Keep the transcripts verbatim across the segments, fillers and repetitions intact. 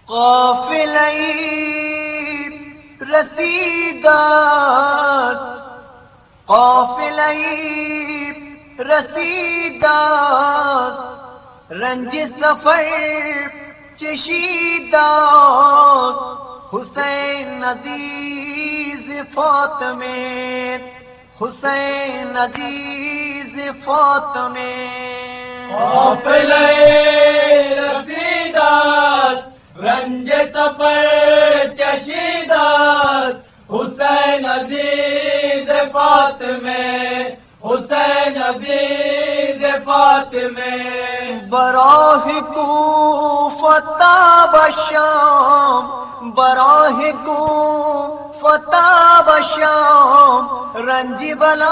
قافلہ رسیدات قافلہ رسیدات رنج سفر چشیدات حسین عزیز فاطمے حسین عزیز فاطمے قافلہ رسیدات رنج سفر چشیدات حسین عزیز فاطمے حسین عزیز فاطمے براہ کوفۃ بشام براہ کوفۃ بشام رنج بلا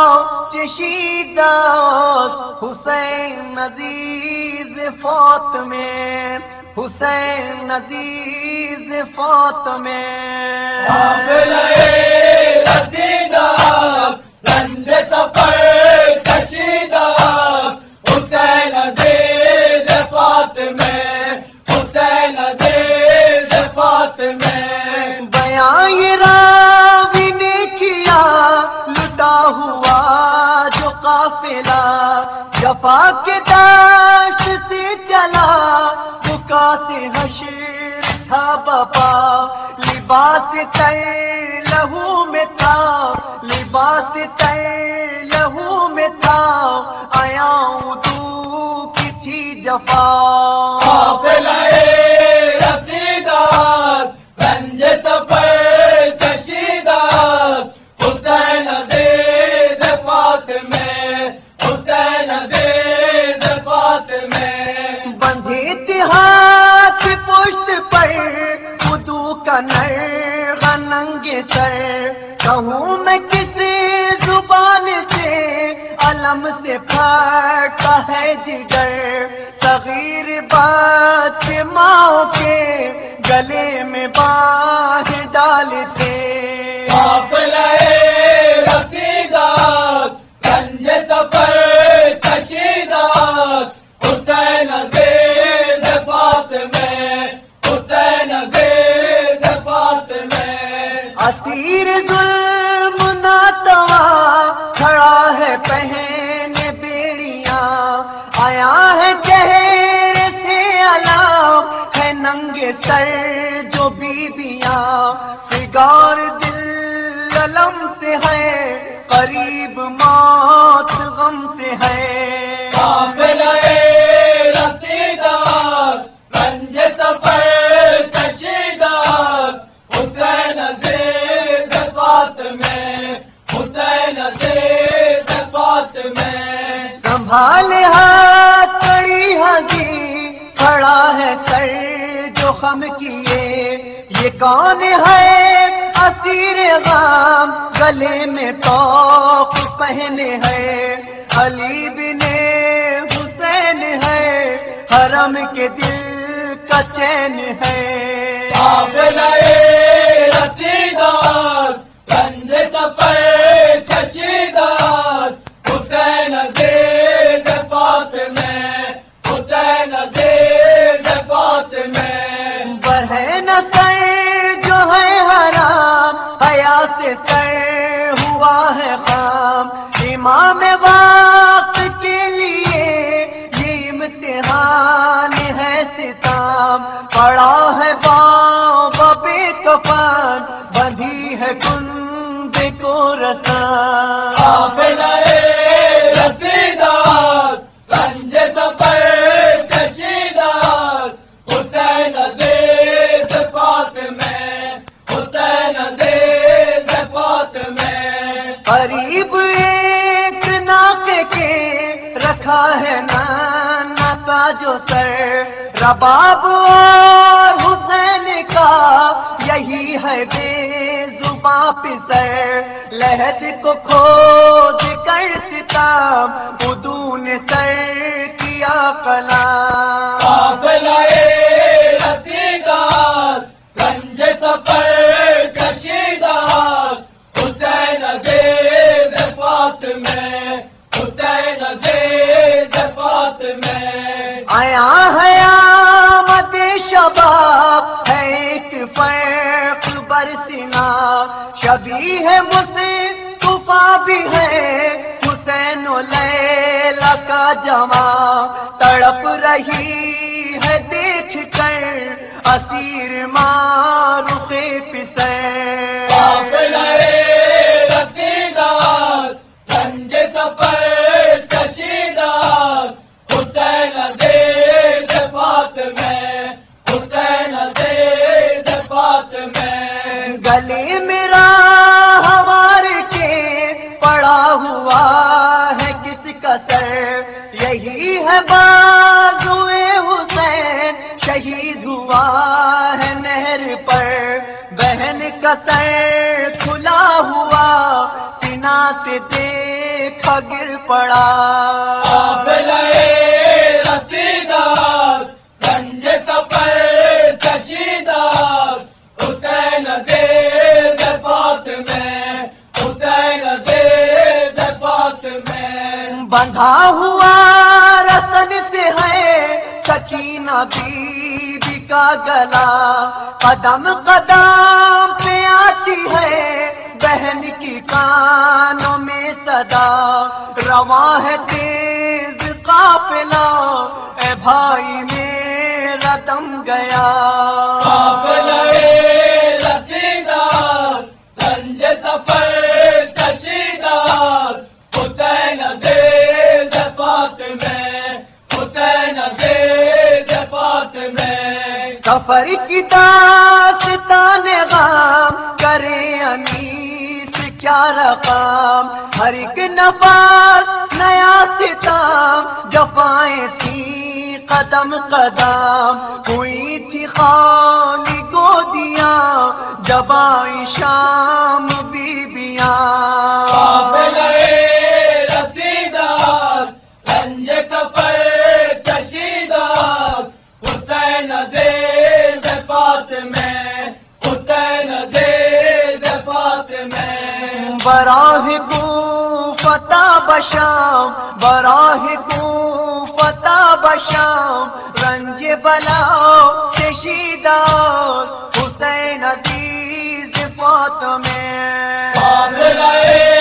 چشیدات حسین عزیز فاطمے حسین عزیز فاطمے قافلہ رسیدات رنج سفر چشیدات حسین عزیز فاطمے حسین عزیز فاطمے بیان یہ راوی نے کیا لٹا ہوا جو قافلہ جفا کے دشت سے چلا بکا سے حشر تھا بپا لباس تر لہو میں تھا لباس تر لہو میں تھا آیا ادو کی تھی جفا قافلہ رسیدات رنج سفر چشیدات حسین عزیز فاطمے حسین عزیز فاطمے بندھے تھے ہاتھ پشت پر ادو کا نر ننگ سر کہوں میں کس زبان سے علم سے پھٹتا ہے جگر صغیر بچے ماں کے گلے میں باہ ڈالتے قافلہ رسیدات رنج سفر چشیدات حسین عزیز فاطمے حسین عزیز فاطمے اسیر ظلم ناتوا کھڑا ہے پہن بیڑیاں آیا ہے چہرے سے علام ہے ننگے سر جو بیبیاں فگار دل علم سے ہے قریب موت غم سے ہے قافلہ رسیدات رنج سفر چشیدات حسین عزیز فاطمے حسین عزیز فاطمے سنبھال ہاتھ کڑی ہنسی کھڑا ہے سر جو خم کیے یہ کون ہے اسیر غام گلے میں توق پہنے ہے علی بن حسین ہے حرم کے دل کا چین ہے قافلہ رسیدات رنج سفر چشیدات حسین عزیز فاطمے حسین عزیز فاطمے برہن سر جو ہے حرام حیا سے سر ہوا ہے خام امام وقت کے لیے یہ امتحان ہے ستام پڑا ہے باب بے کفن بندھی ہے کند کو رسان قافلہ رسیدات رنج سفر چشیدات حسین عزیز فاطمے حسین عزیز فاطمے قریب ایک ناقے کے رکھا ہے نانا کا جو سر رباب اور حسین کا یہی ہے بے زباں پسر لہد کو کھود کر ستام ادو نے سر کیا کلام قافلہ رسیدات رنج سفر چشیدات حسین عزیز فاطمے حسین عزیز فاطمے آیا ہے آمد شباب نبی ہے مصطفیٰ بھی ہے، حسین و لیلا کا جمع تڑپ رہی ہے دیکھ کر اسیر ماں رخ پسر۔ قافلہ رسیدات رنج سفر کشیدات حسین عزیز فاطمہ حسین عزیز فاطمہ گلے میرا ہمارے کے پڑا ہوا ہے کس کا سر، یہی ہے بازوئے حسین شہید ہوا ہے نہر پر، بہن کا سر کھلا ہوا سینہ سے دیکھا گر پڑا۔ قافلہ رسیدات رنج سفر کشیدات حسین عزیز فاطمہ حسین عزیز فاطمہ بندھا ہوا رسن سے ہے سکینہ بی بی کا گلا، قدم قدم پہ آتی ہے بہن کی کانوں میں صدا، رواں ہے تیز قافلہ اے بھائی میرا دم گیا۔ قافلہ رسیدات رنج سفر کشیدات حسین عزیز فاطمہ حسین عزیز فاطمہ سفر کی داستان غام کرے انیس کیا رقام، ہر ایک نفس نیا ستام جفائیں تھی قدم قدم، ہوئی تھی خالی گودیاں جب آئی شام بیبیاں۔ قافلہ رسیدات رنج سفر کشیدات حسین عزیز فاطمہ حسین عزیز فاطمہ براہ کو فتح بشام براہ کو فتح بشام رنج بلا کشیدات حسین عزیز فاطمہ۔ قافلہ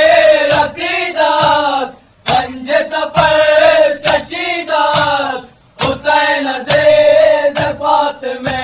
رسیدات رنج سفر کشیدات حسین عزیز فاطمہ